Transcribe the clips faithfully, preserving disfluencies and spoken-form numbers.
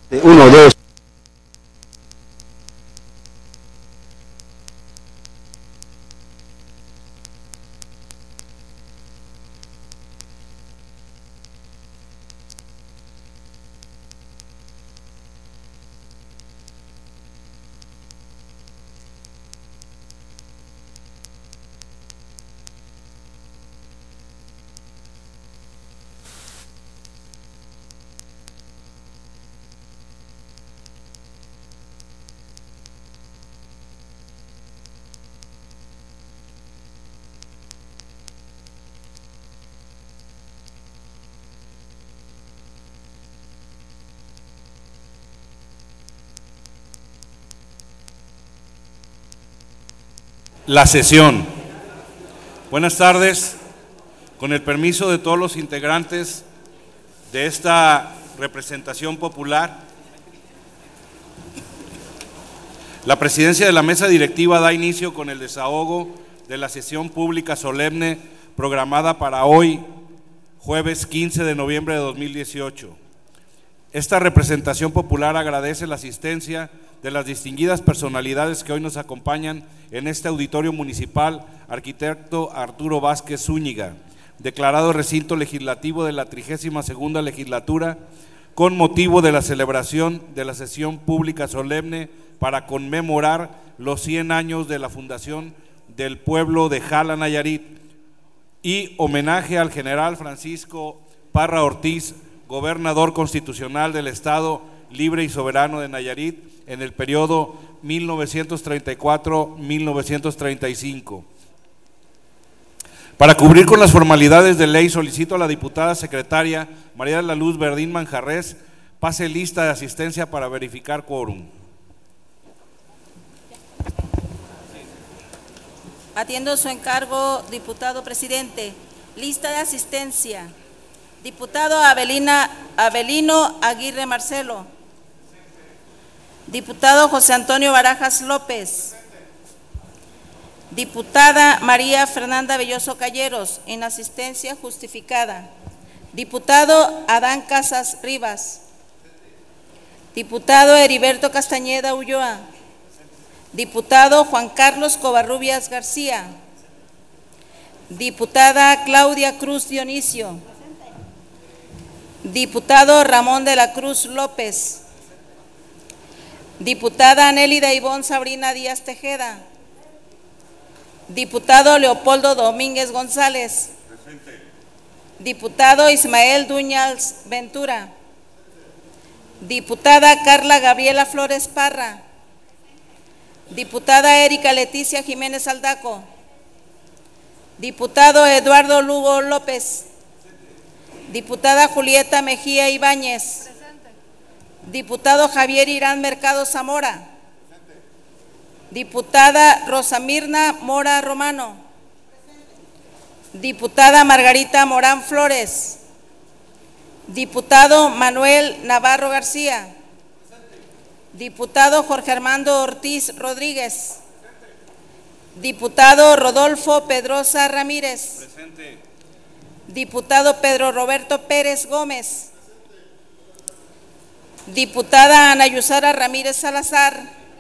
Uno, dos. La sesión. Buenas tardes. Con el permiso de todos los integrantes de esta representación popular, la presidencia de la mesa directiva da inicio con el desahogo de la sesión pública solemne programada para hoy, jueves quince de noviembre de dos mil dieciocho. Esta representación popular agradece la asistencia de las distinguidas personalidades que hoy nos acompañan en este auditorio municipal: arquitecto Arturo Vázquez Zúñiga, declarado recinto legislativo de la trigésima segunda legislatura, con motivo de la celebración de la sesión pública solemne para conmemorar los cien años de la fundación del pueblo de Jala, Nayarit, y homenaje al general Francisco Parra Ortiz, gobernador constitucional del Estado Libre y Soberano de Nayarit en el periodo mil novecientos treinta y cuatro a mil novecientos treinta y cinco. Para cubrir con las formalidades de ley, solicito a la diputada secretaria María de la Luz Verdín Manjarres pase lista de asistencia para verificar quórum. Atiendo su encargo, diputado presidente. Lista de asistencia. Diputado Abelina, Abelino Aguirre Marcelo. Diputado José Antonio Barajas López. Diputada María Fernanda Belloso Calleros, en asistencia justificada. Diputado Adán Casas Rivas. Diputado Heriberto Castañeda Ulloa. Diputado Juan Carlos Covarrubias García. Diputada Claudia Cruz Dionisio. Diputado Ramón de la Cruz López. Diputada Nélida Ivonne Sabrina Díaz Tejeda. Diputado Leopoldo Domínguez González. Presente. Diputado Ismael Duñals Ventura. Diputada Carla Gabriela Flores Parra. Diputada Erika Leticia Jiménez Aldaco. Diputado Eduardo Lugo López. Diputada Julieta Mejía Ibáñez. Diputado Javier Irán Mercado Zamora. Diputada Rosa Mirna Mora Romano. Diputada Margarita Morán Flores. Diputado Manuel Navarro García. Diputado Jorge Armando Ortiz Rodríguez. Diputado Rodolfo Pedrosa Ramírez. Presente. Diputado Pedro Roberto Pérez Gómez. Diputada Ana Yusara Ramírez Salazar.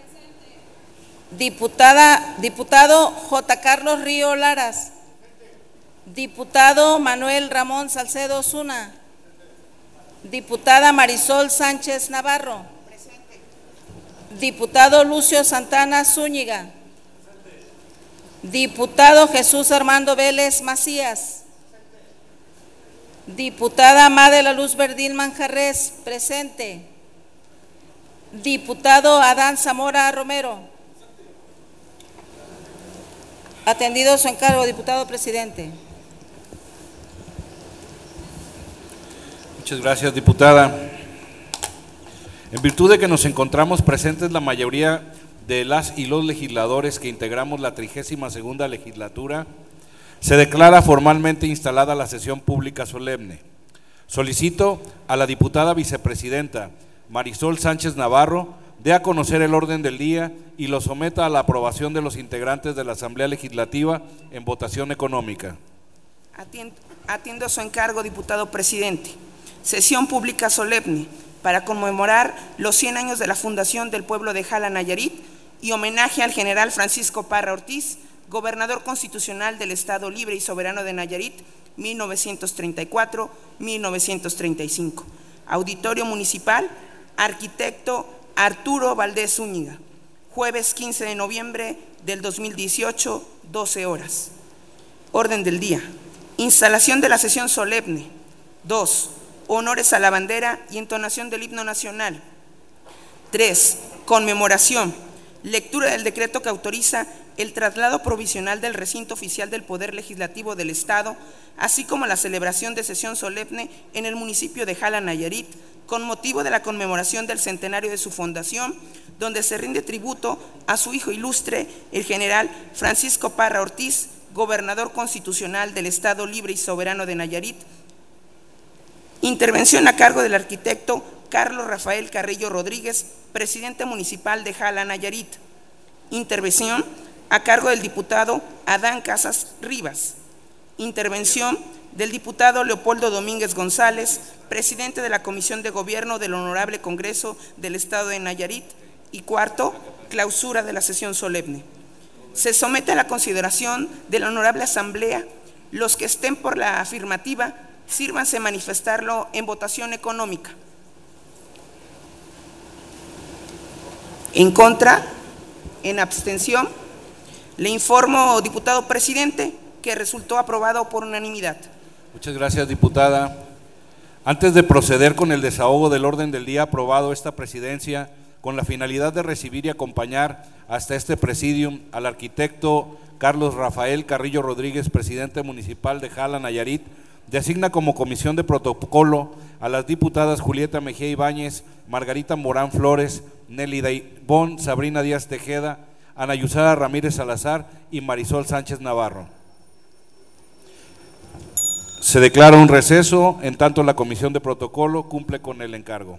Diputada, diputado J. Carlos Río Laras. Diputado Manuel Ramón Salcedo Osuna. Diputada Marisol Sánchez Navarro. Diputado Lucio Santana Zúñiga. Diputado Jesús Armando Vélez Macías. Diputada Má de la Luz Verdín Manjarres, presente. Diputado Adán Zamora Romero. Atendido su encargo, diputado presidente. Muchas gracias, diputada. En virtud de que nos encontramos presentes la mayoría de las y los legisladores que integramos la trigésima segunda legislatura, se declara formalmente instalada la sesión pública solemne. Solicito a la diputada vicepresidenta Marisol Sánchez Navarro dé a conocer el orden del día y lo someta a la aprobación de los integrantes de la Asamblea Legislativa en votación económica. Atiendo, atiendo su encargo, diputado presidente. Sesión pública solemne. para conmemorar los cien años de la fundación del pueblo de Jala, Nayarit, y homenaje al general Francisco Parra Ortiz, gobernador constitucional del Estado Libre y Soberano de Nayarit, mil novecientos treinta y cuatro a mil novecientos treinta y cinco. Auditorio Municipal, arquitecto Arturo Valdés Zúñiga, jueves quince de noviembre del dos mil dieciocho, doce horas. Orden del día. Instalación de la sesión solemne. dos. Honores a la bandera y entonación del himno nacional. tres. Conmemoración. Lectura del decreto que autoriza el traslado provisional del recinto oficial del Poder Legislativo del Estado, así como la celebración de sesión solemne en el municipio de Jala, Nayarit, con motivo de la conmemoración del centenario de su fundación, donde se rinde tributo a su hijo ilustre, el general Francisco Parra Ortiz, gobernador constitucional del Estado Libre y Soberano de Nayarit. Intervención a cargo del arquitecto Carlos Rafael Carrillo Rodríguez, presidente municipal de Jala, Nayarit. Intervención a cargo del diputado Adán Casas Rivas. Intervención del diputado Leopoldo Domínguez González, presidente de la Comisión de Gobierno del Honorable Congreso del Estado de Nayarit. Y cuarto, clausura de la sesión solemne. Se somete a la consideración de la Honorable Asamblea. Los que estén por la afirmativa, sírvanse manifestarlo en votación económica. En contra, en abstención, le informo, diputado presidente, que resultó aprobado por unanimidad. Muchas gracias, diputada. Antes de proceder con el desahogo del orden del día aprobado esta presidencia, con la finalidad de recibir y acompañar hasta este presidium al arquitecto Carlos Rafael Carrillo Rodríguez, presidente municipal de Jala, Nayarit, designa como comisión de protocolo a las diputadas Julieta Mejía Ibáñez, Margarita Morán Flores, Nelly Daibón, Sabrina Díaz Tejeda, Ana Yusara Ramírez Salazar y Marisol Sánchez Navarro. Se declara un receso, en tanto la comisión de protocolo cumple con el encargo.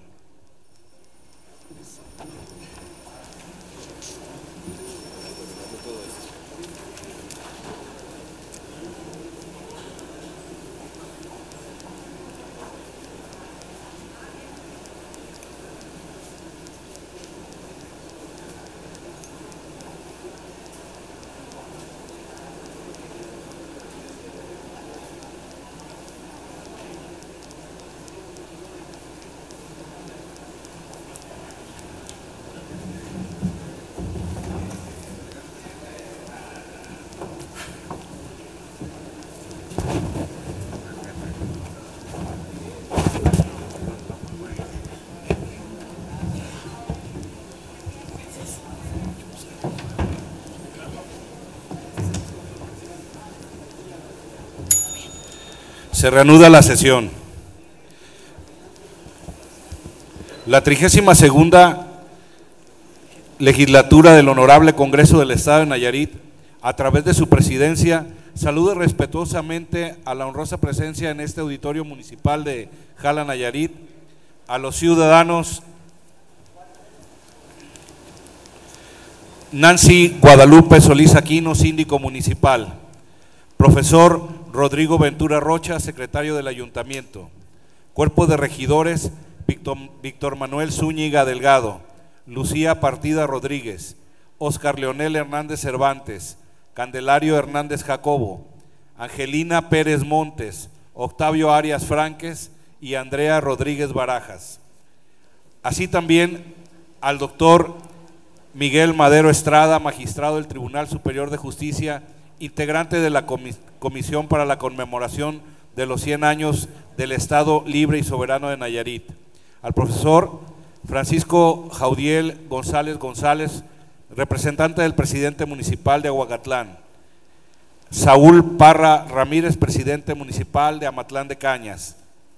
Se reanuda la sesión. La trigésima segunda legislatura del Honorable Congreso del Estado de Nayarit, a través de su presidencia, saluda respetuosamente a la honrosa presencia en este auditorio municipal de Jala, Nayarit, a los ciudadanos Nancy Guadalupe Solís Aquino, síndico municipal; profesor Rodrigo Ventura Rocha, secretario del Ayuntamiento; cuerpo de regidores, Víctor, Víctor Manuel Zúñiga Delgado, Lucía Partida Rodríguez, Óscar Leonel Hernández Cervantes, Candelario Hernández Jacobo, Angelina Pérez Montes, Octavio Arias Franques y Andrea Rodríguez Barajas. Así también al doctor Miguel Madero Estrada, magistrado del Tribunal Superior de Justicia, integrante de la Comisión para la Conmemoración de los cien años del Estado Libre y Soberano de Nayarit; al profesor Francisco Jaudiel González González, representante del presidente municipal de Aguacatlán; Saúl Parra Ramírez, presidente municipal de Amatlán de Cañas;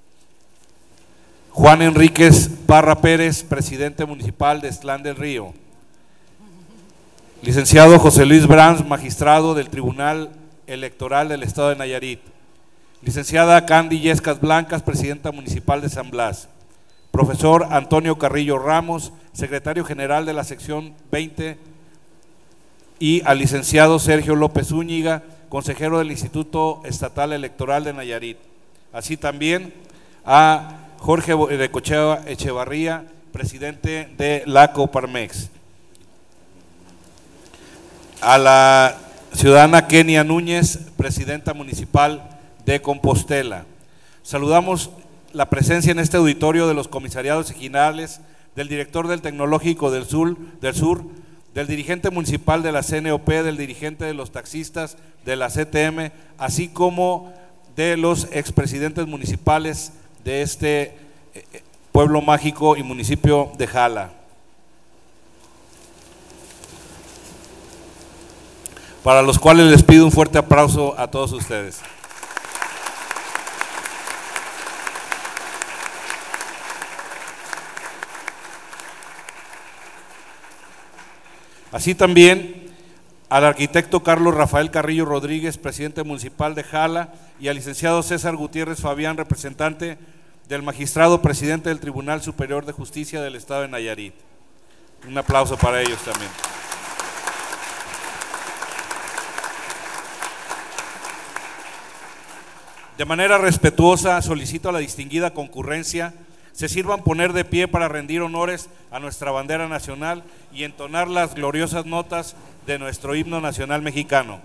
Juan Enríquez Parra Pérez, presidente municipal de Estlán del Río; licenciado José Luis Brands, magistrado del Tribunal Electoral del Estado de Nayarit; licenciada Candy Yescas Blancas, presidenta municipal de San Blas; profesor Antonio Carrillo Ramos, secretario general de la sección veinte, y al licenciado Sergio López Zúñiga, consejero del Instituto Estatal Electoral de Nayarit. Así también a Jorge Recochea Echevarría, presidente de la Coparmex. A la ciudadana Kenia Núñez, presidenta municipal de Compostela. Saludamos la presencia en este auditorio de los comisariados ejidales, del director del Tecnológico del Sur, del Sur, del dirigente municipal de la C N O P, del dirigente de los taxistas de la C T M, así como de los expresidentes municipales de este pueblo mágico y municipio de Jala. Para los cuales les pido un fuerte aplauso a todos ustedes. Así también al arquitecto Carlos Rafael Carrillo Rodríguez, presidente municipal de Jala, y al licenciado César Gutiérrez Fabián, representante del magistrado presidente del Tribunal Superior de Justicia del Estado de Nayarit. Un aplauso para ellos también. De manera respetuosa solicito a la distinguida concurrencia se sirvan poner de pie para rendir honores a nuestra bandera nacional y entonar las gloriosas notas de nuestro himno nacional mexicano.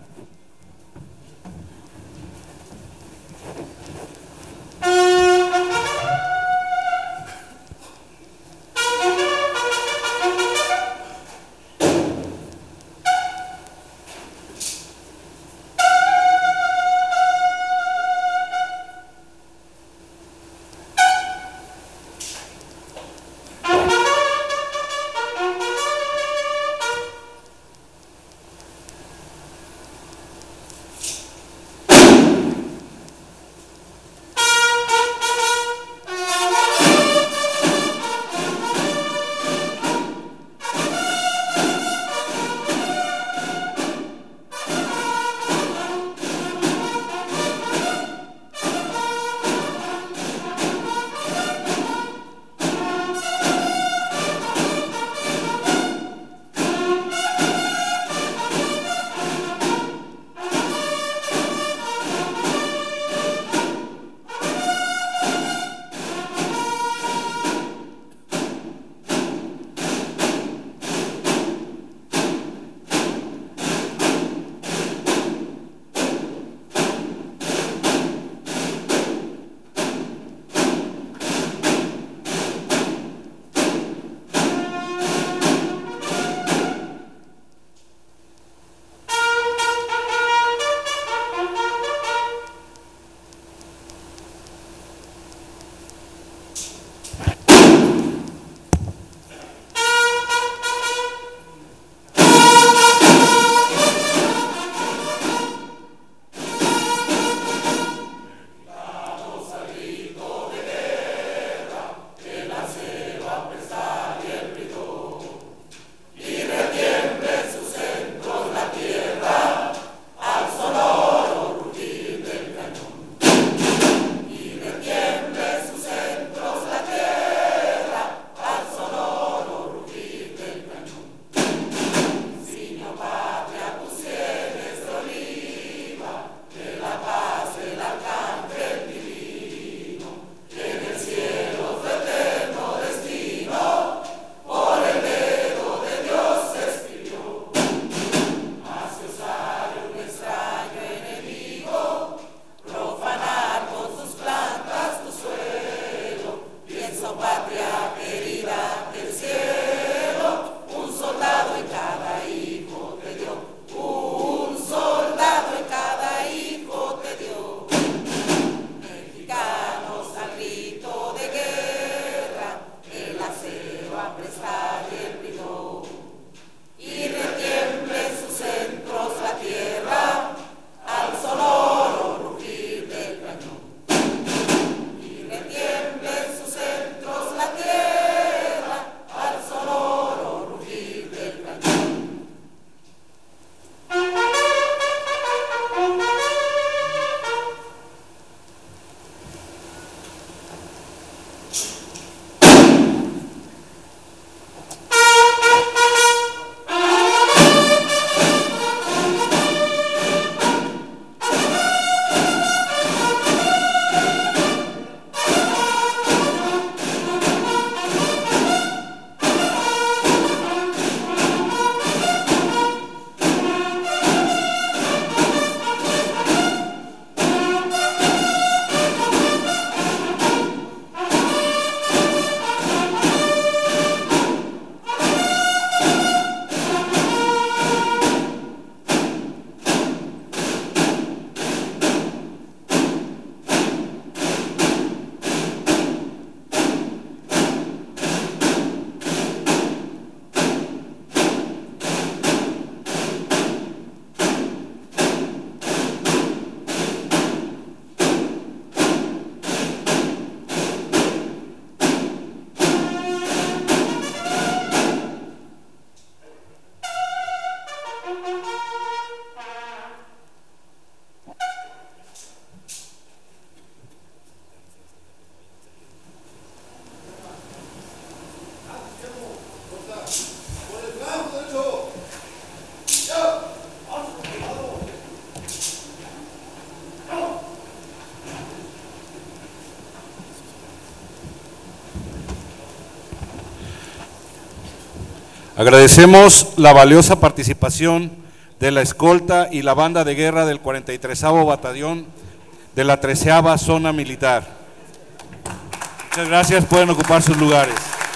Agradecemos la valiosa participación de la escolta y la banda de guerra del cuarenta y tres Batallón de la treceava Zona Militar. Muchas gracias, pueden ocupar sus lugares.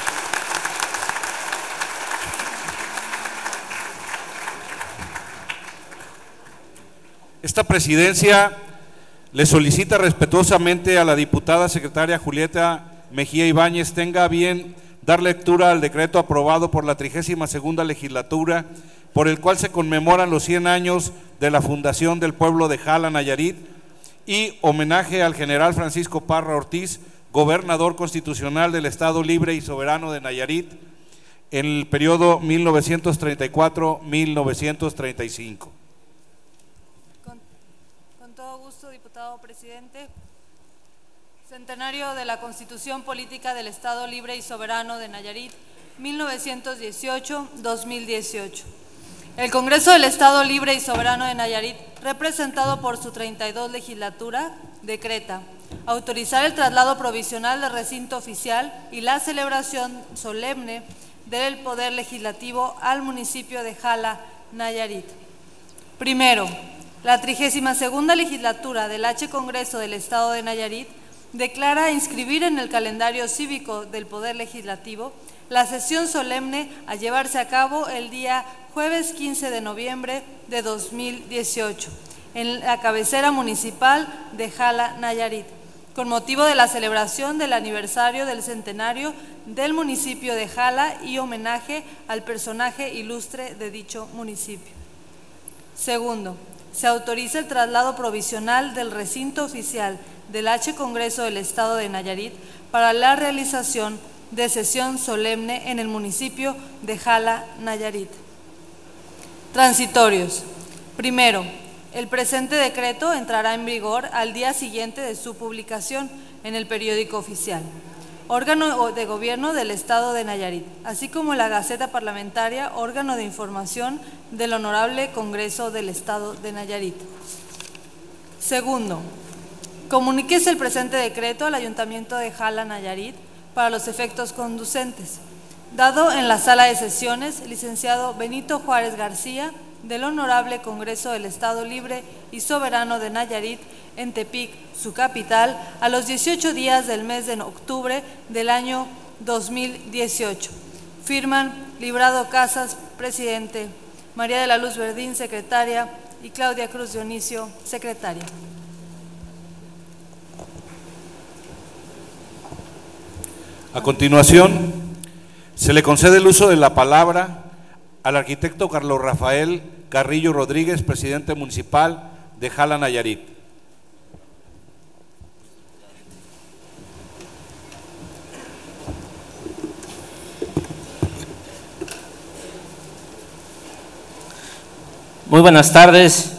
Esta presidencia le solicita respetuosamente a la diputada secretaria Julieta Mejía Ibáñez tenga a bien dar lectura al decreto aprobado por la trigésima segunda legislatura, por el cual se conmemoran los cien años de la fundación del pueblo de Jala, Nayarit, y homenaje al general Francisco Parra Ortiz, gobernador constitucional del Estado Libre y Soberano de Nayarit, en el periodo mil novecientos treinta y cuatro a mil novecientos treinta y cinco. Con, con todo gusto, diputado presidente. Centenario de la Constitución Política del Estado Libre y Soberano de Nayarit, mil novecientos dieciocho a dos mil dieciocho. El Congreso del Estado Libre y Soberano de Nayarit, representado por su treinta y dos legislatura, decreta autorizar el traslado provisional del recinto oficial y la celebración solemne del Poder Legislativo al municipio de Jala, Nayarit. Primero, la trigésima segunda legislatura del H Congreso del Estado de Nayarit declara inscribir en el calendario cívico del Poder Legislativo la sesión solemne a llevarse a cabo el día jueves quince de noviembre de dos mil dieciocho en la cabecera municipal de Jala, Nayarit, con motivo de la celebración del aniversario del centenario del municipio de Jala y homenaje al personaje ilustre de dicho municipio. Segundo, se autoriza el traslado provisional del recinto oficial del H Congreso del Estado de Nayarit para la realización de sesión solemne en el municipio de Jala, Nayarit. Transitorios. Primero, el presente decreto entrará en vigor al día siguiente de su publicación en el periódico oficial, órgano de gobierno del Estado de Nayarit, así como la Gaceta Parlamentaria, órgano de información del Honorable Congreso del Estado de Nayarit. Segundo, comuníquese el presente decreto al Ayuntamiento de Jala, Nayarit, para los efectos conducentes. Dado en la sala de sesiones, licenciado Benito Juárez García, del Honorable Congreso del Estado Libre y Soberano de Nayarit, en Tepic, su capital, a los dieciocho días del mes de octubre del año dos mil dieciocho. Firman Librado Casas, presidente, María de la Luz Verdín, secretaria, y Claudia Cruz Dionisio, secretaria. A continuación, se le concede el uso de la palabra al arquitecto Carlos Rafael Carrillo Rodríguez, presidente municipal de Jala, Nayarit. Muy buenas tardes.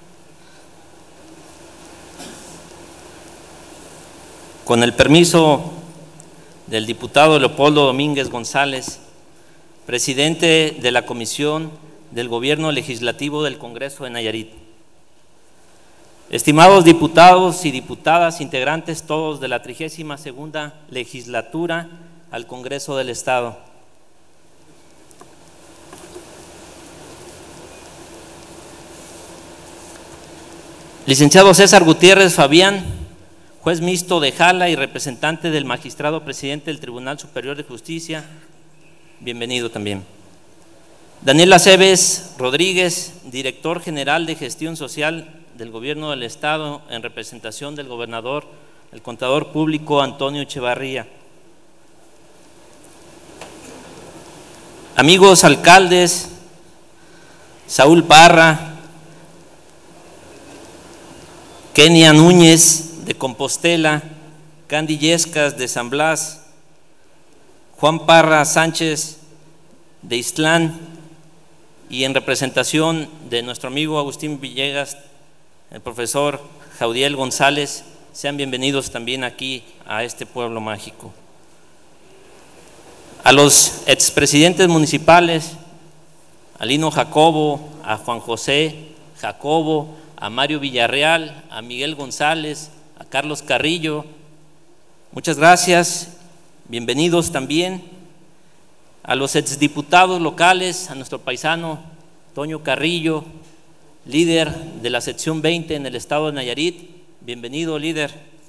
Con el permiso del diputado Leopoldo Domínguez González, presidente de la Comisión del Gobierno Legislativo del Congreso de Nayarit. Estimados diputados y diputadas, integrantes todos de la trigésima segunda legislatura al Congreso del Estado. Licenciado César Gutiérrez Fabián, juez mixto de Jala y representante del magistrado presidente del Tribunal Superior de Justicia, bienvenido también. Daniel Aceves Rodríguez, director general de Gestión Social del Gobierno del Estado, en representación del gobernador, el contador público Antonio Echevarría. Amigos alcaldes, Saúl Parra, Kenia Núñez de Compostela, Candy Yescas de San Blas, Juan Parra Sánchez de Ixtlán, y en representación de nuestro amigo Agustín Villegas, el profesor Jaudiel González, sean bienvenidos también aquí a este pueblo mágico. A los expresidentes municipales, a Lino Jacobo, a Juan José Jacobo, a Mario Villarreal, a Miguel González, a Carlos Carrillo, muchas gracias, bienvenidos también. a los exdiputados locales, a nuestro paisano Toño Carrillo, líder de la sección veinte en el estado de Nayarit. Bienvenido, líder.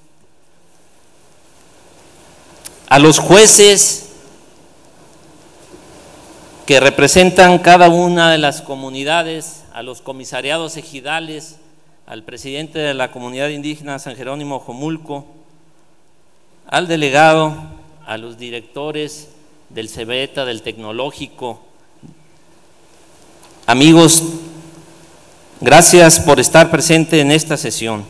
A los jueces que representan cada una de las comunidades, a los comisariados ejidales, al presidente de la comunidad indígena San Jerónimo Jomulco, al delegado, a los directores del CEBETA, del Tecnológico. Amigos, gracias por estar presente en esta sesión.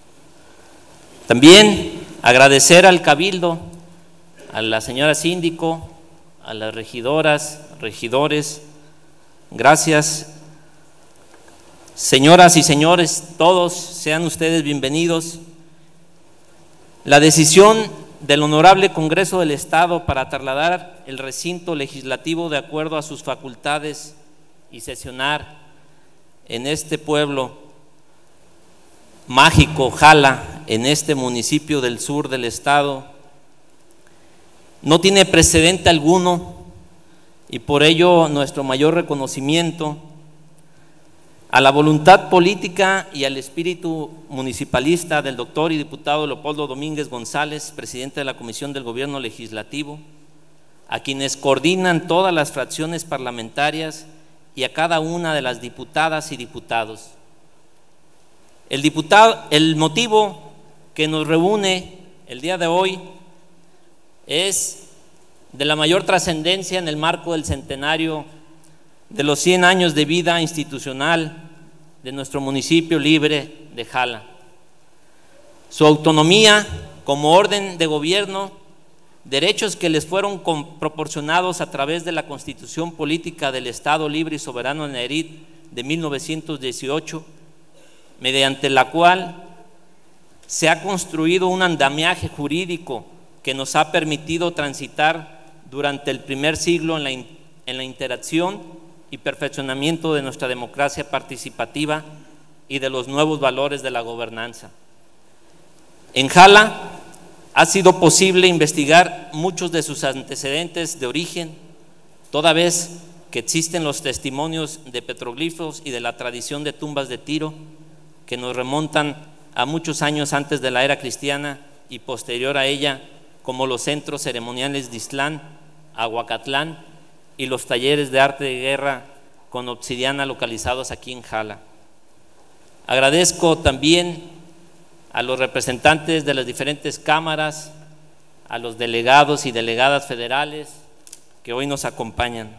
También agradecer al Cabildo, a la señora síndico, a las regidoras, regidores. Gracias. Señoras y señores, todos sean ustedes bienvenidos. La decisión del Honorable Congreso del Estado para trasladar el recinto legislativo de acuerdo a sus facultades y sesionar en este pueblo mágico, Jala, en este municipio del sur del estado, no tiene precedente alguno, y por ello nuestro mayor reconocimiento a la voluntad política y al espíritu municipalista del doctor y diputado Leopoldo Domínguez González, presidente de la Comisión del Gobierno Legislativo, a quienes coordinan todas las fracciones parlamentarias y a cada una de las diputadas y diputados. El, diputado, el motivo que nos reúne el día de hoy es de la mayor trascendencia en el marco del centenario de los cien años de vida institucional de nuestro municipio libre de Jala. Su autonomía como orden de gobierno, derechos que les fueron proporcionados a través de la Constitución Política del Estado Libre y Soberano de Nayarit de mil novecientos dieciocho, mediante la cual se ha construido un andamiaje jurídico que nos ha permitido transitar durante el primer siglo en la, in, en la interacción y perfeccionamiento de nuestra democracia participativa y de los nuevos valores de la gobernanza. En Jala ha sido posible investigar muchos de sus antecedentes de origen, toda vez que existen los testimonios de petroglifos y de la tradición de tumbas de Tiro que nos remontan a muchos años antes de la era cristiana y posterior a ella, como los centros ceremoniales de Islán, Aguacatlán y los talleres de arte de guerra con obsidiana localizados aquí en Jala. Agradezco también a los representantes de las diferentes cámaras, a los delegados y delegadas federales que hoy nos acompañan.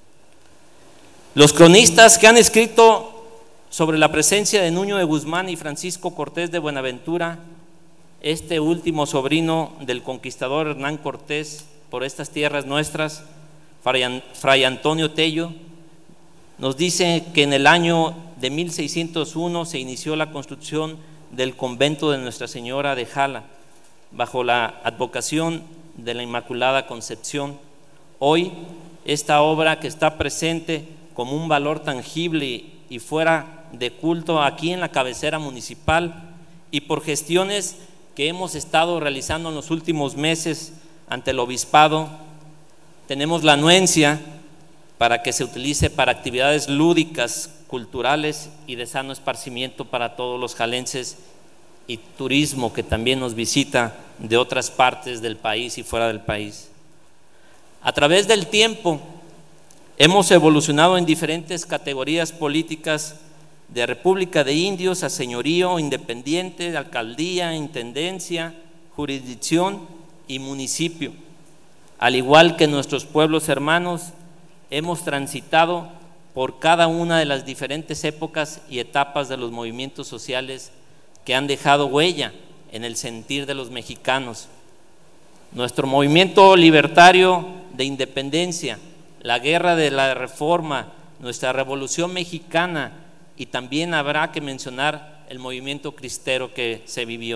Los cronistas que han escrito sobre la presencia de Nuño de Guzmán y Francisco Cortés de Buenaventura, este último sobrino del conquistador Hernán Cortés por estas tierras nuestras, Fray Antonio Tello, nos dice que en el año de mil seiscientos uno se inició la construcción del convento de Nuestra Señora de Jala, bajo la advocación de la Inmaculada Concepción. Hoy, esta obra que está presente como un valor tangible y fuera de culto aquí en la cabecera municipal, y por gestiones que hemos estado realizando en los últimos meses ante el obispado, tenemos la anuencia para que se utilice para actividades lúdicas, culturales y de sano esparcimiento para todos los jalenses, y turismo que también nos visita de otras partes del país y fuera del país. A través del tiempo hemos evolucionado en diferentes categorías políticas, de República de Indios a señorío, independiente, alcaldía, intendencia, jurisdicción y municipio. Al igual que nuestros pueblos hermanos, hemos transitado por cada una de las diferentes épocas y etapas de los movimientos sociales que han dejado huella en el sentir de los mexicanos. Nuestro movimiento libertario de independencia, la guerra de la reforma, nuestra revolución mexicana, y también habrá que mencionar el movimiento cristero que se vivió.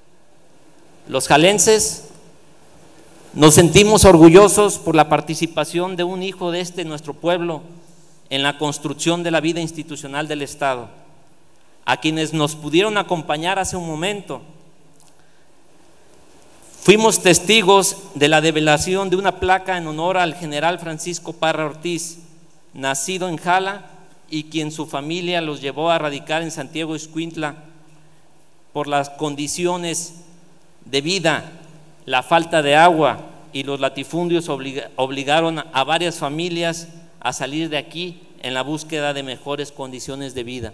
Los jalenses nos sentimos orgullosos por la participación de un hijo de este nuestro pueblo en la construcción de la vida institucional del Estado, a quienes nos pudieron acompañar hace un momento. Fuimos testigos de la develación de una placa en honor al general Francisco Parra Ortiz, nacido en Jala y quien su familia los llevó a radicar en Santiago Ixcuintla por las condiciones de vida, la falta de agua y los latifundios obliga, obligaron a varias familias a salir de aquí en la búsqueda de mejores condiciones de vida.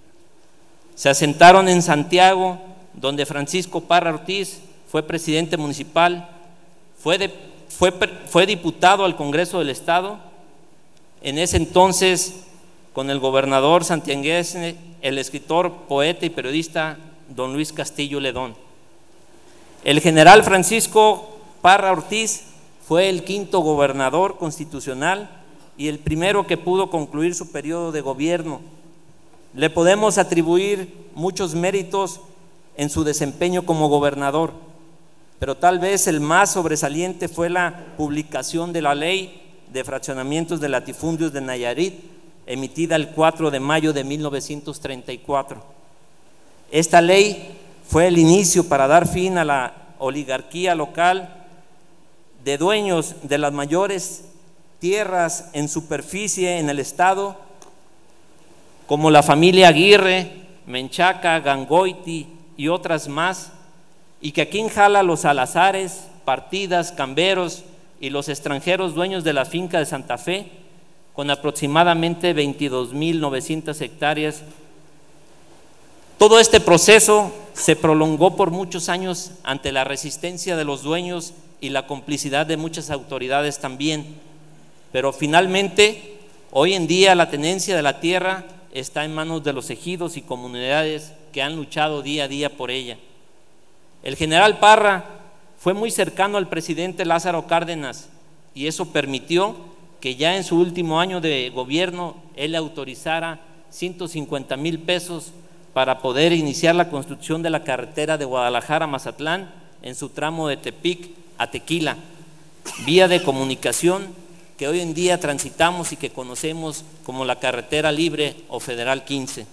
Se asentaron en Santiago, donde Francisco Parra Ortiz fue presidente municipal, fue, de, fue, fue diputado al Congreso del Estado, en ese entonces con el gobernador santiaguense, el escritor, poeta y periodista don Luis Castillo Ledón. El general Francisco Parra Ortiz fue el quinto gobernador constitucional y el primero que pudo concluir su periodo de gobierno. Le podemos atribuir muchos méritos en su desempeño como gobernador, pero tal vez el más sobresaliente fue la publicación de la Ley de Fraccionamientos de Latifundios de Nayarit, emitida el cuatro de mayo de mil novecientos treinta y cuatro. Esta ley fue el inicio para dar fin a la oligarquía local de dueños de las mayores tierras en superficie en el estado, como la familia Aguirre, Menchaca, Gangoiti y otras más, y que aquí en Jala los Salazares, Partidas, Camberos y los extranjeros dueños de la finca de Santa Fe, con aproximadamente veintidós mil novecientas hectáreas. Todo este proceso se prolongó por muchos años ante la resistencia de los dueños y la complicidad de muchas autoridades también, pero finalmente hoy en día la tenencia de la tierra está en manos de los ejidos y comunidades que han luchado día a día por ella. El general Parra fue muy cercano al presidente Lázaro Cárdenas y eso permitió que ya en su último año de gobierno él le autorizara ciento cincuenta mil pesos para poder iniciar la construcción de la carretera de Guadalajara a Mazatlán en su tramo de Tepic a Tequila, vía de comunicación que hoy en día transitamos y que conocemos como la carretera libre o Federal quince.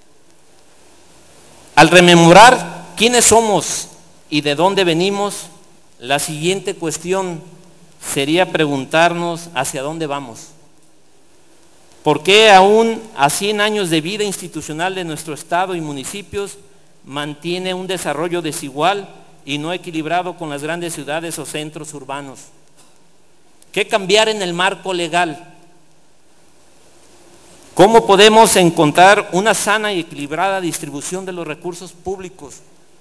Al rememorar quiénes somos y de dónde venimos, la siguiente cuestión sería preguntarnos hacia dónde vamos. ¿Por qué aún a cien años de vida institucional de nuestro estado y municipios mantiene un desarrollo desigual y no equilibrado con las grandes ciudades o centros urbanos? ¿Qué cambiar en el marco legal? ¿Cómo podemos encontrar una sana y equilibrada distribución de los recursos públicos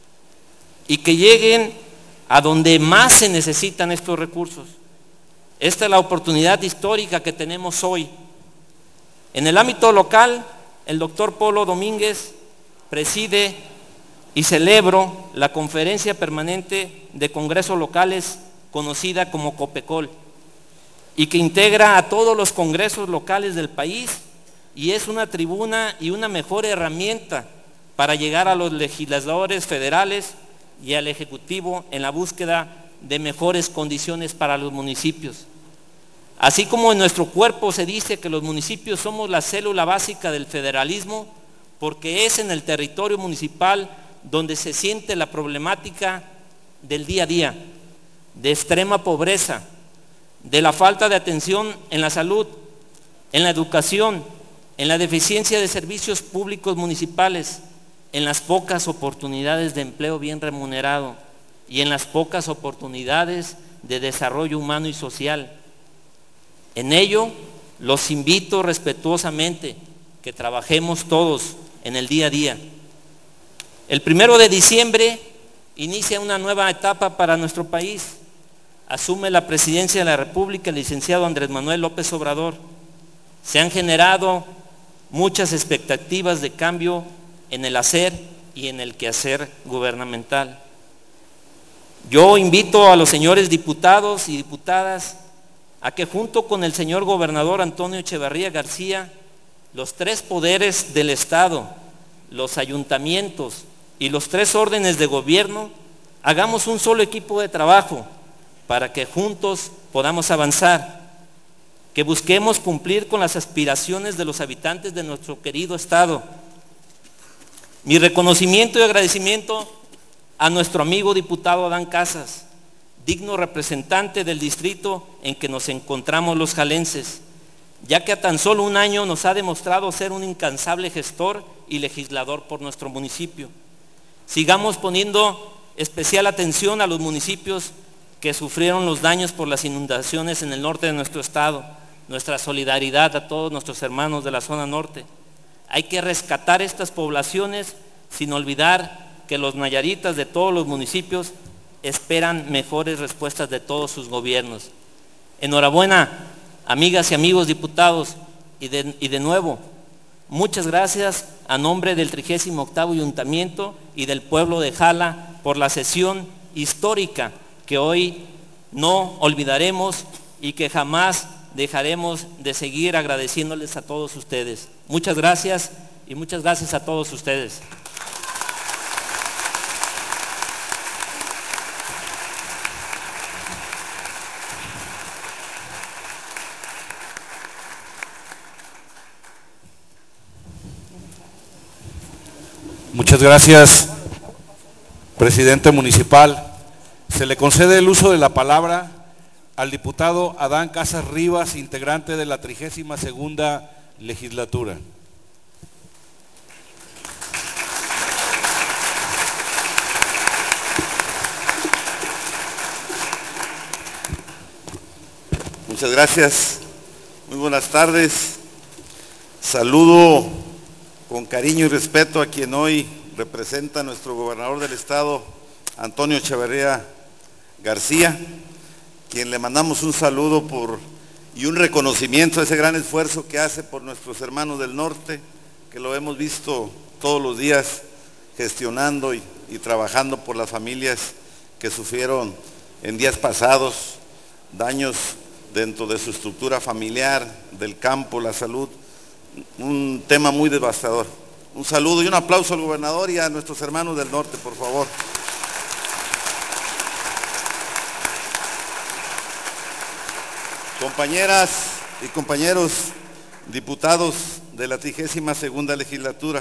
y que lleguen a donde más se necesitan estos recursos? Esta es la oportunidad histórica que tenemos hoy. En el ámbito local, el doctor Polo Domínguez preside y celebro la conferencia permanente de congresos locales conocida como COPECOL y que integra a todos los congresos locales del país y es una tribuna y una mejor herramienta para llegar a los legisladores federales y al Ejecutivo en la búsqueda de mejores condiciones para los municipios. Así como en nuestro cuerpo se dice que los municipios somos la célula básica del federalismo, porque es en el territorio municipal donde se siente la problemática del día a día, de extrema pobreza, de la falta de atención en la salud, en la educación, en la deficiencia de servicios públicos municipales, en las pocas oportunidades de empleo bien remunerado y en las pocas oportunidades de desarrollo humano y social. En ello, los invito respetuosamente que trabajemos todos en el día a día. El primero de diciembre inicia una nueva etapa para nuestro país. Asume la presidencia de la República el licenciado Andrés Manuel López Obrador. Se han generado muchas expectativas de cambio en el hacer y en el quehacer gubernamental. Yo invito a los señores diputados y diputadas a que junto con el señor gobernador Antonio Echeverría García, los tres poderes del Estado, los ayuntamientos y los tres órdenes de gobierno, hagamos un solo equipo de trabajo para que juntos podamos avanzar, que busquemos cumplir con las aspiraciones de los habitantes de nuestro querido Estado. Mi reconocimiento y agradecimiento a nuestro amigo diputado Adán Casas, digno representante del distrito en que nos encontramos los jalenses, ya que a tan solo un año nos ha demostrado ser un incansable gestor y legislador por nuestro municipio. Sigamos poniendo especial atención a los municipios que sufrieron los daños por las inundaciones en el norte de nuestro estado. Nuestra solidaridad a todos nuestros hermanos de la zona norte. Hay que rescatar estas poblaciones sin olvidar que los nayaritas de todos los municipios esperan mejores respuestas de todos sus gobiernos. Enhorabuena, amigas y amigos diputados, y de, y de nuevo, muchas gracias a nombre del trigésimo octavo Ayuntamiento y del pueblo de Jala por la sesión histórica que hoy no olvidaremos y que jamás dejaremos de seguir agradeciéndoles a todos ustedes. Muchas gracias y muchas gracias a todos ustedes. Muchas gracias, presidente municipal. Se le concede el uso de la palabra al diputado Adán Casas Rivas, integrante de la trigésima segunda legislatura. Muchas gracias, muy buenas tardes. Saludo con cariño y respeto a quien hoy representa a nuestro gobernador del estado, Antonio Echeverría García, quien le mandamos un saludo por, y un reconocimiento a ese gran esfuerzo que hace por nuestros hermanos del norte, que lo hemos visto todos los días gestionando y, y trabajando por las familias que sufrieron en días pasados daños dentro de su estructura familiar, del campo, la salud, un tema muy devastador. Un saludo y un aplauso al gobernador y a nuestros hermanos del norte, por favor. Compañeras y compañeros diputados de la trigésima segunda legislatura,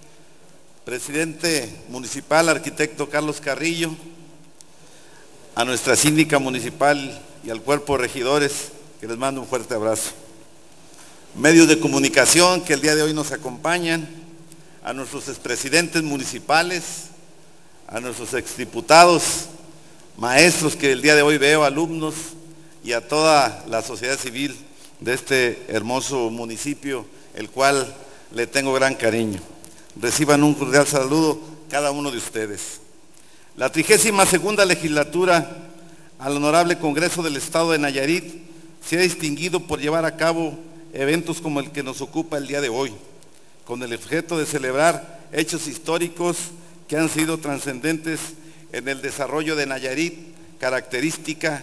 presidente municipal, arquitecto Carlos Carrillo, a nuestra síndica municipal y al cuerpo de regidores, que les mando un fuerte abrazo. Medios de comunicación que el día de hoy nos acompañan, a nuestros expresidentes municipales, a nuestros exdiputados, maestros que el día de hoy veo, alumnos, y a toda la sociedad civil de este hermoso municipio, el cual le tengo gran cariño. Reciban un cordial saludo cada uno de ustedes. La trigésima segunda legislatura al Honorable Congreso del Estado de Nayarit se ha distinguido por llevar a cabo eventos como el que nos ocupa el día de hoy, con el objeto de celebrar hechos históricos que han sido trascendentes en el desarrollo de Nayarit, característica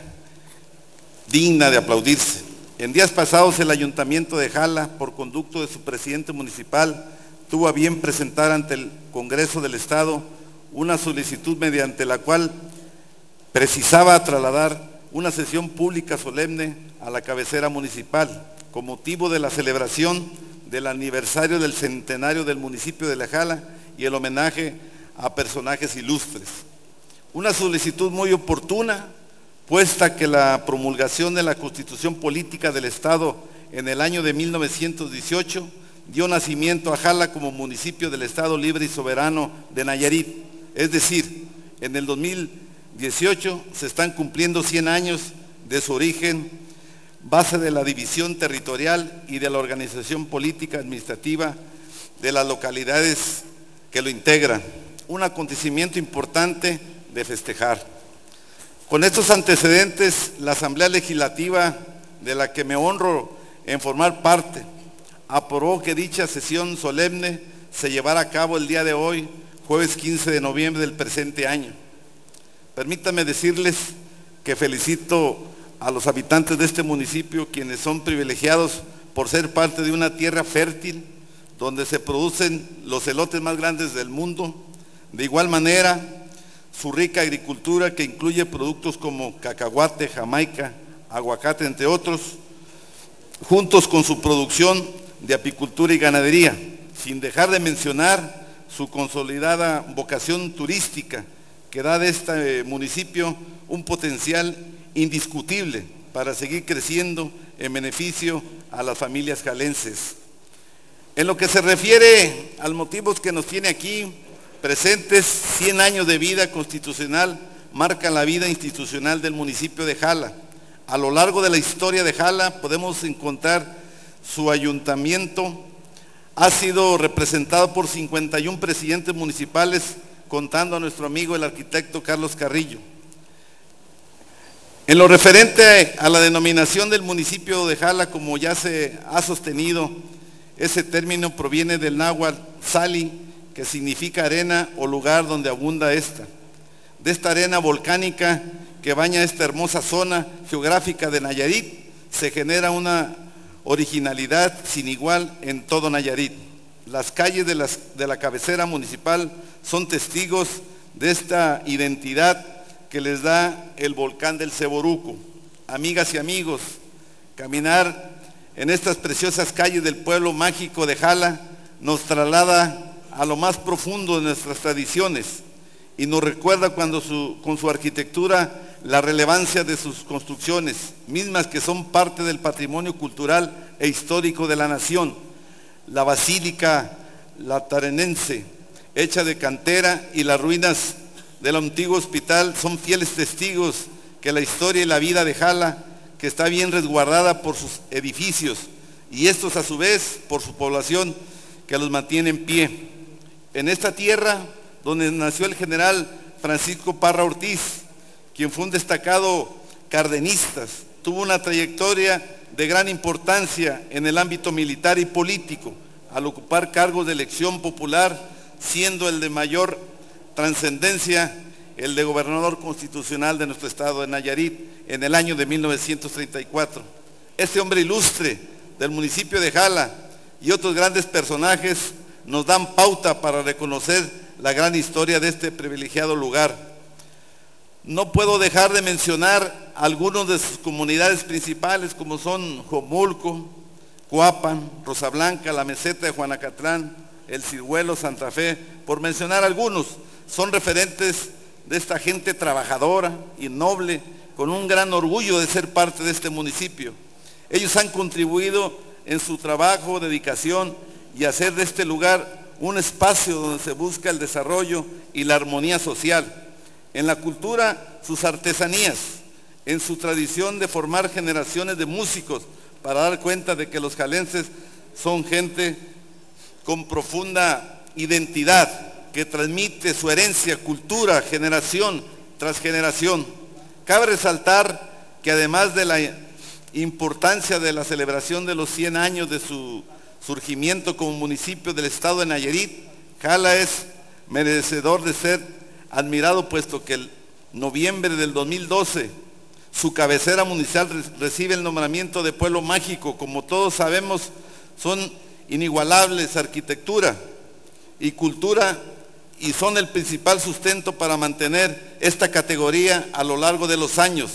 digna de aplaudirse. En días pasados el Ayuntamiento de Jala, por conducto de su presidente municipal, tuvo a bien presentar ante el Congreso del Estado una solicitud mediante la cual precisaba trasladar una sesión pública solemne a la cabecera municipal con motivo de la celebración del aniversario del centenario del municipio de La Jala y el homenaje a personajes ilustres. Una solicitud muy oportuna, puesta que la promulgación de la Constitución Política del Estado en el año de mil novecientos dieciocho dio nacimiento a Jala como municipio del Estado Libre y Soberano de Nayarit. Es decir, en el dos mil dieciocho se están cumpliendo cien años de su origen, base de la división territorial y de la organización política administrativa de las localidades que lo integran. Un acontecimiento importante de festejar. Con estos antecedentes, la Asamblea Legislativa, de la que me honro en formar parte, aprobó que dicha sesión solemne se llevara a cabo el día de hoy, jueves quince de noviembre del presente año. Permítanme decirles que felicito a los habitantes de este municipio, quienes son privilegiados por ser parte de una tierra fértil, donde se producen los elotes más grandes del mundo. De igual manera, su rica agricultura, que incluye productos como cacahuate, jamaica, aguacate, entre otros, juntos con su producción de apicultura y ganadería, sin dejar de mencionar su consolidada vocación turística, que da de este municipio un potencial indiscutible para seguir creciendo en beneficio a las familias jalenses. En lo que se refiere a los motivos que nos tiene aquí presentes, cien años de vida constitucional marcan la vida institucional del municipio de Jala. A lo largo de la historia de Jala podemos encontrar su ayuntamiento ha sido representado por cincuenta y un presidentes municipales, contando a nuestro amigo el arquitecto Carlos Carrillo. En lo referente a la denominación del municipio de Jala, como ya se ha sostenido, ese término proviene del náhuatl Sali, que significa arena o lugar donde abunda esta. De esta arena volcánica que baña esta hermosa zona geográfica de Nayarit, se genera una originalidad sin igual en todo Nayarit. Las calles de, las, de la cabecera municipal son testigos de esta identidad que les da el volcán del Ceboruco. Amigas y amigos, caminar en estas preciosas calles del pueblo mágico de Jala nos traslada a lo más profundo de nuestras tradiciones y nos recuerda cuando su, con su arquitectura la relevancia de sus construcciones, mismas que son parte del patrimonio cultural e histórico de la nación. La Basílica Latarenense, hecha de cantera, y las ruinas del antiguo hospital son fieles testigos que la historia y la vida de Jala, que está bien resguardada por sus edificios, y estos a su vez por su población que los mantiene en pie. En esta tierra donde nació el general Francisco Parra Ortiz, quien fue un destacado cardenista, tuvo una trayectoria de gran importancia en el ámbito militar y político, al ocupar cargos de elección popular, siendo el de mayor trascendencia el de gobernador constitucional de nuestro estado de Nayarit en el año de mil novecientos treinta y cuatro. Este hombre ilustre del municipio de Jala y otros grandes personajes nos dan pauta para reconocer la gran historia de este privilegiado lugar. No puedo dejar de mencionar algunas de sus comunidades principales, como son Jomulco, Coapan, Rosa Blanca, la meseta de Juanacatlán, El Ciruelo, Santa Fe, por mencionar algunos. Son referentes de esta gente trabajadora y noble, con un gran orgullo de ser parte de este municipio. Ellos han contribuido en su trabajo, dedicación y hacer de este lugar un espacio donde se busca el desarrollo y la armonía social. En la cultura, sus artesanías, en su tradición de formar generaciones de músicos para dar cuenta de que los jalenses son gente con profunda identidad, que transmite su herencia, cultura, generación tras generación. Cabe resaltar que además de la importancia de la celebración de los cien años de su surgimiento como municipio del estado de Nayarit, Jala es merecedor de ser admirado, puesto que el noviembre del dos mil doce su cabecera municipal recibe el nombramiento de pueblo mágico. Como todos sabemos, son inigualables arquitectura y cultura y son el principal sustento para mantener esta categoría a lo largo de los años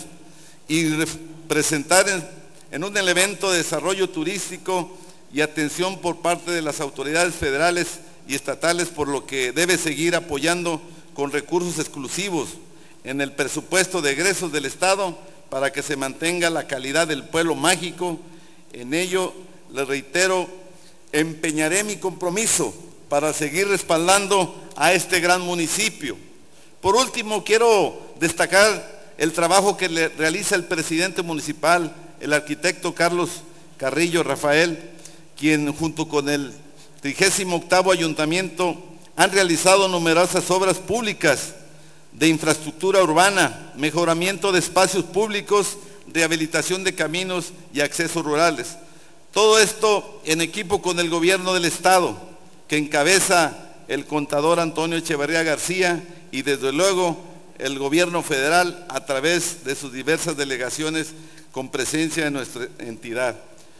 y representar en, en un evento de desarrollo turístico y atención por parte de las autoridades federales y estatales, por lo que debe seguir apoyando con recursos exclusivos en el presupuesto de egresos del Estado para que se mantenga la calidad del pueblo mágico. En ello, les reitero, empeñaré mi compromiso para seguir respaldando a este gran municipio. Por último, quiero destacar el trabajo que le realiza el presidente municipal, el arquitecto Carlos Carrillo Rafael, quien junto con el trigésimo octavo ayuntamiento han realizado numerosas obras públicas de infraestructura urbana, mejoramiento de espacios públicos, rehabilitación de caminos y accesos rurales. Todo esto en equipo con el gobierno del estado, que encabeza el contador Antonio Echeverría García, y desde luego el gobierno federal a través de sus diversas delegaciones con presencia de nuestra entidad.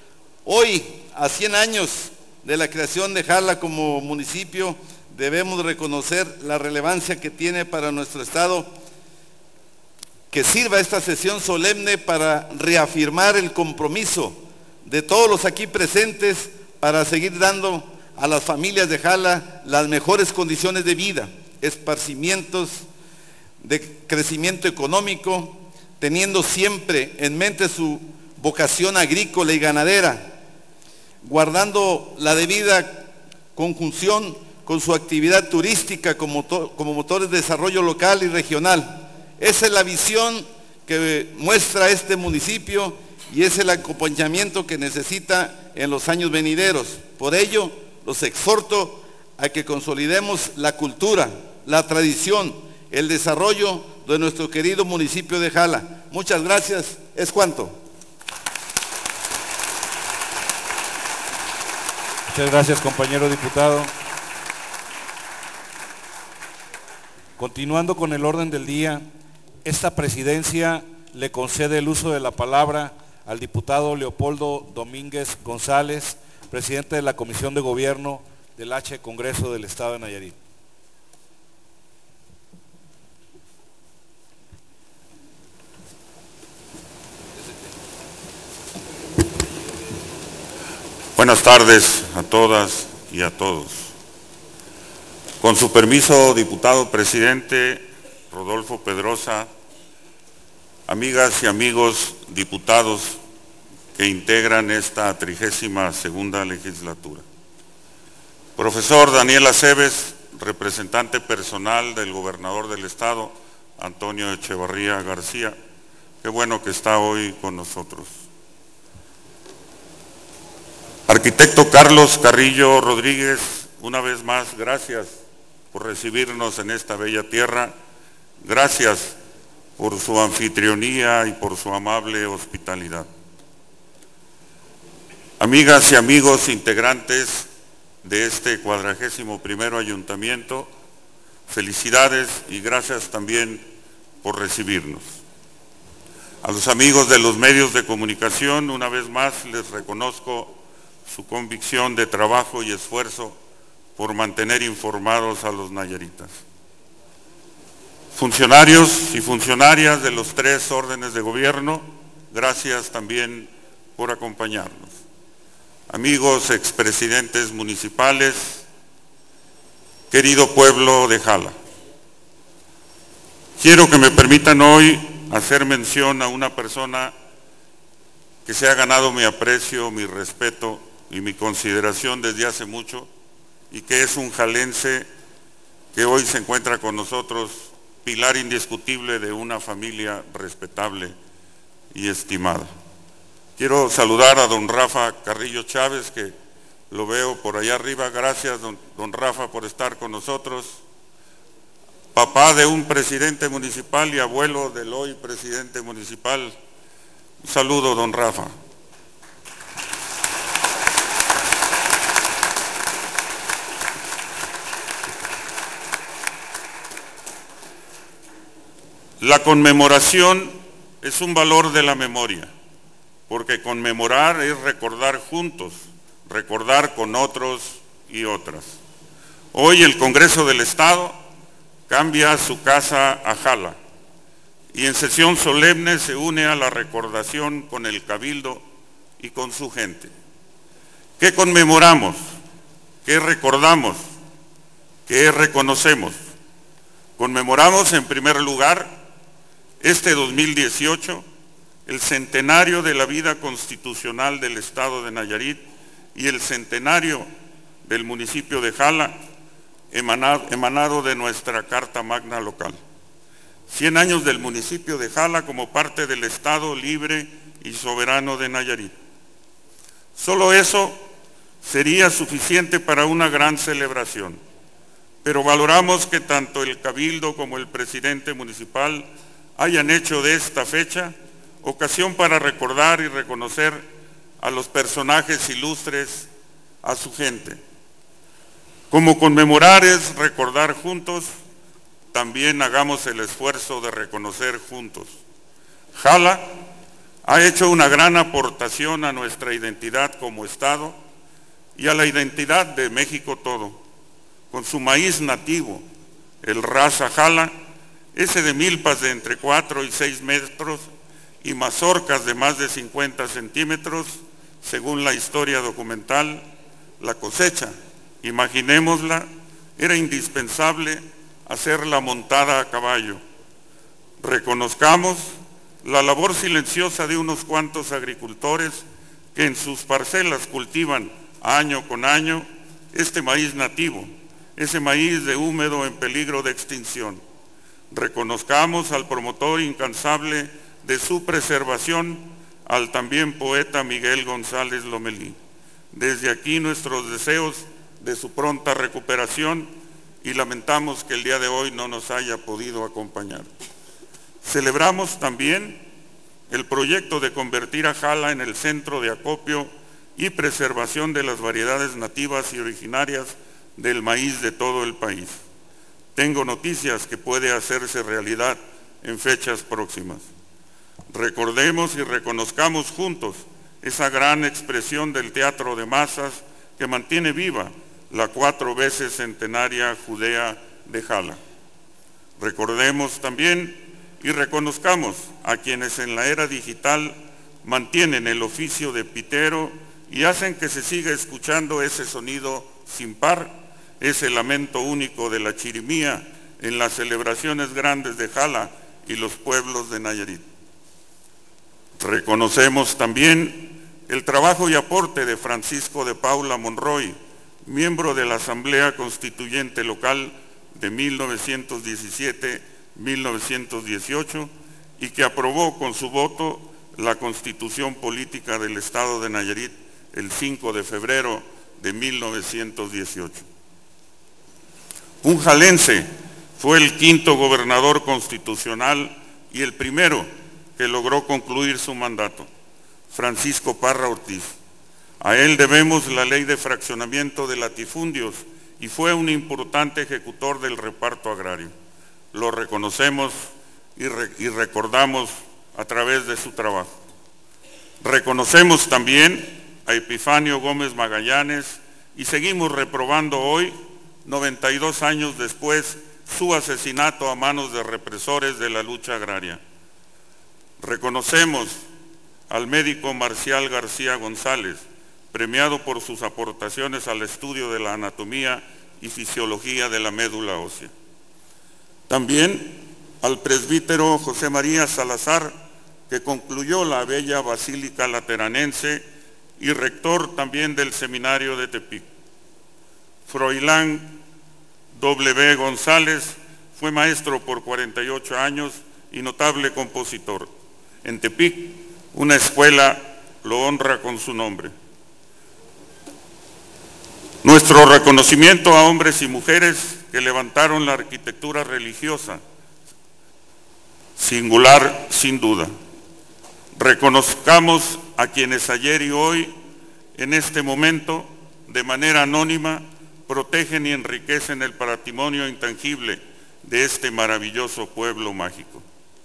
Hoy, a cien años de la creación de Jala como municipio, debemos reconocer la relevancia que tiene para nuestro estado, que sirva esta sesión solemne para reafirmar el compromiso de todos los aquí presentes para seguir dando a las familias de Jala las mejores condiciones de vida, esparcimientos de crecimiento económico, teniendo siempre en mente su vocación agrícola y ganadera, guardando la debida conjunción con su actividad turística como, como motor de desarrollo local y regional. Esa es la visión que muestra este municipio y es el acompañamiento que necesita en los años venideros. Por ello, los exhorto a que consolidemos la cultura, la tradición, el desarrollo de nuestro querido municipio de Jala. Muchas gracias. Es cuanto. Muchas gracias, compañero diputado. Continuando con el orden del día, esta presidencia le concede el uso de la palabra al diputado Leopoldo Domínguez González, presidente de la Comisión de Gobierno del H Congreso del Estado de Nayarit. Buenas tardes a todas y a todos. Con su permiso, diputado presidente Rodolfo Pedrosa, amigas y amigos diputados que integran esta trigésima segunda legislatura. Profesor Daniel Aceves, representante personal del gobernador del estado, Antonio Echevarría García, qué bueno que está hoy con nosotros. Arquitecto Carlos Carrillo Rodríguez, una vez más, gracias por recibirnos en esta bella tierra, gracias por su anfitrionía y por su amable hospitalidad. Amigas y amigos integrantes de este cuadragésimo primero ayuntamiento, felicidades y gracias también por recibirnos. A los amigos de los medios de comunicación, una vez más les reconozco su convicción de trabajo y esfuerzo por mantener informados a los nayaritas. Funcionarios y funcionarias de los tres órdenes de gobierno, gracias también por acompañarnos. Amigos expresidentes municipales, querido pueblo de Jala, quiero que me permitan hoy hacer mención a una persona que se ha ganado mi aprecio, mi respeto y mi consideración desde hace mucho, y que es un jalense que hoy se encuentra con nosotros, pilar indiscutible de una familia respetable y estimada. Quiero saludar a don Rafa Carrillo Chávez, que lo veo por allá arriba. Gracias, don, don Rafa, por estar con nosotros. Papá de un presidente municipal y abuelo del hoy presidente municipal. Un saludo, don Rafa. La conmemoración es un valor de la memoria, porque conmemorar es recordar juntos, recordar con otros y otras. Hoy el Congreso del Estado cambia su casa a Jala y en sesión solemne se une a la recordación con el Cabildo y con su gente. ¿Qué conmemoramos? ¿Qué recordamos? ¿Qué reconocemos? Conmemoramos en primer lugar este dos mil dieciocho, el centenario de la vida constitucional del Estado de Nayarit y el centenario del municipio de Jala, emanado, emanado de nuestra Carta Magna local. cien años del municipio de Jala como parte del Estado libre y soberano de Nayarit. Solo eso sería suficiente para una gran celebración, pero valoramos que tanto el Cabildo como el presidente municipal hayan hecho de esta fecha ocasión para recordar y reconocer a los personajes ilustres, a su gente. Como conmemorar es recordar juntos, también hagamos el esfuerzo de reconocer juntos. Jala ha hecho una gran aportación a nuestra identidad como Estado y a la identidad de México todo, con su maíz nativo, el raza Jala, ese de milpas de entre cuatro y seis metros y mazorcas de más de cincuenta centímetros, según la historia documental. La cosecha, imaginémosla, era indispensable hacerla montada a caballo, Reconozcamos la labor silenciosa de unos cuantos agricultores que en sus parcelas cultivan año con año este maíz nativo, ese maíz de húmedo en peligro de extinción. Reconozcamos al promotor incansable de su preservación, al también poeta Miguel González Lomelí. Desde aquí nuestros deseos de su pronta recuperación y lamentamos que el día de hoy no nos haya podido acompañar. Celebramos también el proyecto de convertir a Jala en el centro de acopio y preservación de las variedades nativas y originarias del maíz de todo el país. Tengo noticias que puede hacerse realidad en fechas próximas. Recordemos y reconozcamos juntos esa gran expresión del teatro de masas que mantiene viva la cuatro veces centenaria Judea de Jala. Recordemos también y reconozcamos a quienes en la era digital mantienen el oficio de pitero y hacen que se siga escuchando ese sonido sin par, ese lamento único de la chirimía en las celebraciones grandes de Jala y los pueblos de Nayarit. Reconocemos también el trabajo y aporte de Francisco de Paula Monroy, miembro de la Asamblea Constituyente Local de mil novecientos diecisiete a mil novecientos dieciocho y que aprobó con su voto la Constitución Política del Estado de Nayarit el cinco de febrero de mil novecientos dieciocho. Un jalense fue el quinto gobernador constitucional y el primero que logró concluir su mandato, Francisco Parra Ortiz. A él debemos la ley de fraccionamiento de latifundios y fue un importante ejecutor del reparto agrario. Lo reconocemos y, re y recordamos a través de su trabajo. Reconocemos también a Epifanio Gómez Magallanes y seguimos reprobando hoy, noventa y dos años después, su asesinato a manos de represores de la lucha agraria. Reconocemos al médico Marcial García González, premiado por sus aportaciones al estudio de la anatomía y fisiología de la médula ósea. También al presbítero José María Salazar, que concluyó la bella Basílica Lateranense y rector también del Seminario de Tepic. Froilán W. González fue maestro por cuarenta y ocho años y notable compositor. En Tepic, una escuela lo honra con su nombre. Nuestro reconocimiento a hombres y mujeres que levantaron la arquitectura religiosa, singular sin duda. Reconozcamos a quienes ayer y hoy, en este momento, de manera anónima, protegen y enriquecen el patrimonio intangible de este maravilloso pueblo mágico.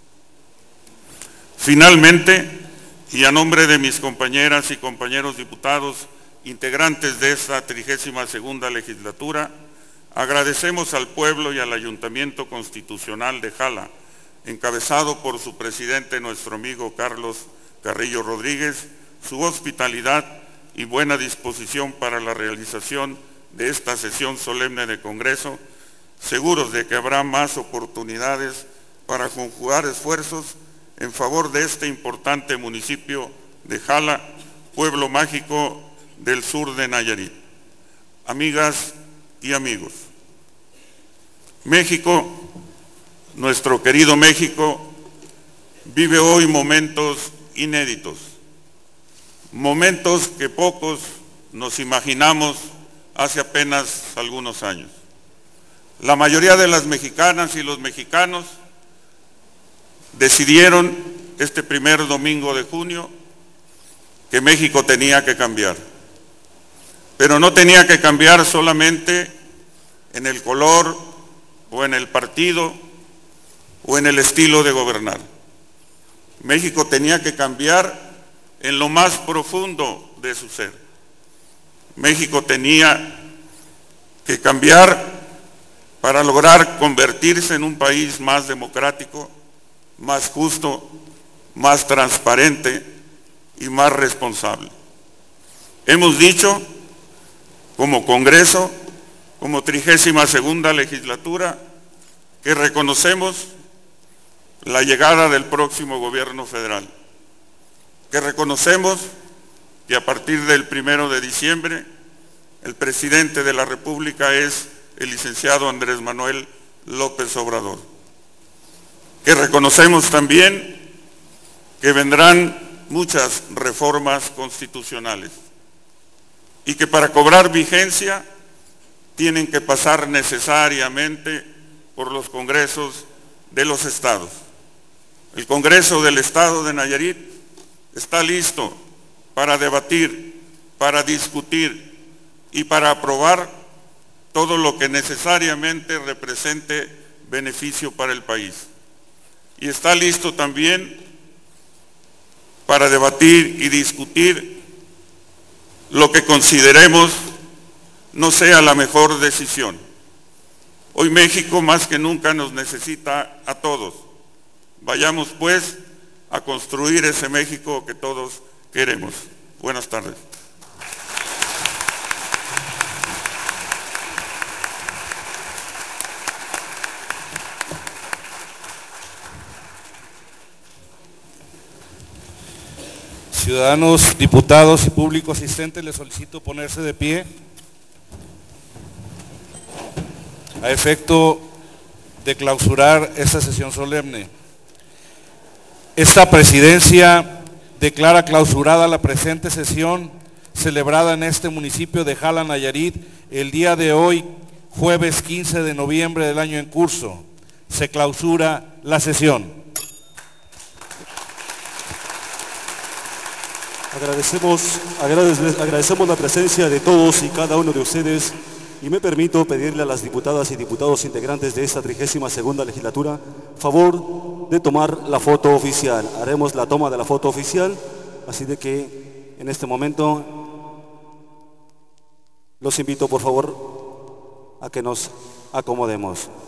Finalmente, y a nombre de mis compañeras y compañeros diputados, integrantes de esta trigésima segunda legislatura, agradecemos al pueblo y al Ayuntamiento Constitucional de Jala, encabezado por su presidente, nuestro amigo Carlos Carrillo Rodríguez, su hospitalidad y buena disposición para la realización de esta sesión solemne de Congreso, seguros de que habrá más oportunidades para conjugar esfuerzos en favor de este importante municipio de Jala, pueblo mágico del sur de Nayarit. Amigas y amigos, México, nuestro querido México, vive hoy momentos inéditos, momentos que pocos nos imaginamos hace apenas algunos años. La mayoría de las mexicanas y los mexicanos decidieron este primer domingo de junio que México tenía que cambiar. Pero no tenía que cambiar solamente en el color o en el partido o en el estilo de gobernar. México tenía que cambiar en lo más profundo de su ser. México tenía que cambiar para lograr convertirse en un país más democrático, más justo, más transparente y más responsable. Hemos dicho, como Congreso, como trigésima segunda legislatura, que reconocemos la llegada del próximo gobierno federal, que reconocemos que a partir del primero de diciembre el presidente de la República es el licenciado Andrés Manuel López Obrador, que reconocemos también que vendrán muchas reformas constitucionales y que para cobrar vigencia tienen que pasar necesariamente por los congresos de los estados. El Congreso del Estado de Nayarit está listo para debatir, para discutir y para aprobar todo lo que necesariamente represente beneficio para el país. Y está listo también para debatir y discutir lo que consideremos no sea la mejor decisión. Hoy México más que nunca nos necesita a todos. Vayamos pues a construir ese México que todos queremos. Buenas tardes. Ciudadanos, diputados y público asistente, les solicito ponerse de pie a efecto de clausurar esta sesión solemne. Esta presidencia declara clausurada la presente sesión celebrada en este municipio de Jala, Nayarit, el día de hoy, jueves quince de noviembre del año en curso. Se clausura la sesión. Agradecemos, agradecemos, agradecemos la presencia de todos y cada uno de ustedes y me permito pedirle a las diputadas y diputados integrantes de esta trigésima segunda legislatura favor de tomar la foto oficial. Haremos la toma de la foto oficial, así de que en este momento los invito por favor a que nos acomodemos.